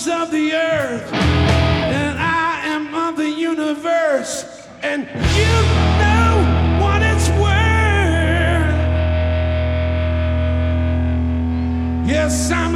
was of the earth, and I am of the universe, and you know what it's worth. Yes, I'm